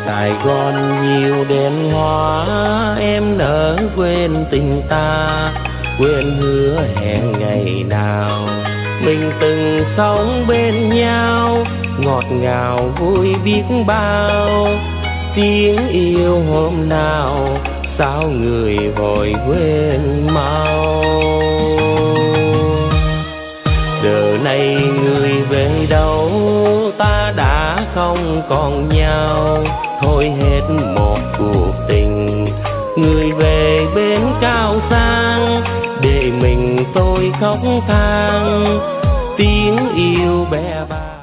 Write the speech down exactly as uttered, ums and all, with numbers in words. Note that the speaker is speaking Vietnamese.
Sài Gòn nhiều đèn hoa, em nỡ quên tình ta, quên hứa hẹn ngày nào mình từng sống bên nhau, ngọt ngào vui biết bao. Tiếng yêu hôm nào sao người vội quên mau. Giờ này người về đâu, ta đã không còn nhau, thôi hết một cuộc tình. Người về bên cao sang, để mình tôi khóc than, tiếng yêu bé bàng.